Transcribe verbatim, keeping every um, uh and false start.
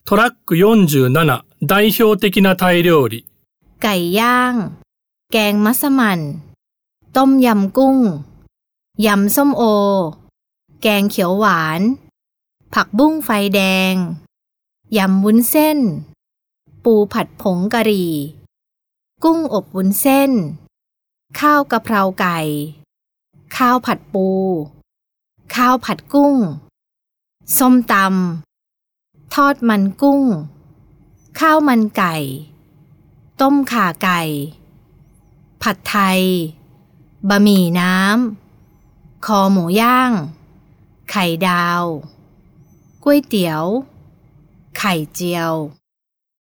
トラックよんじゅうなな代表的なタイ料理ไก่ย่างแกงมัสมั่นต้มยำกุ้งยำส้มโอแกงเขียวหวานผักบุ้งไฟแดงยำวุ้นเส้นปูผัดผงกะหรี่กุ้งอบวุ้นเส้นข้าวกะเพราไก่ข้าวผัดปูข้าวผัดกุ้งส้มตำทอดมันกุ้งข้าวมันไก่ต้มข่าไก่ผัดไทยบะหมี่น้ำคอหมูย่างไข่ดาวก๋วยเตี๋ยวไข่เจียว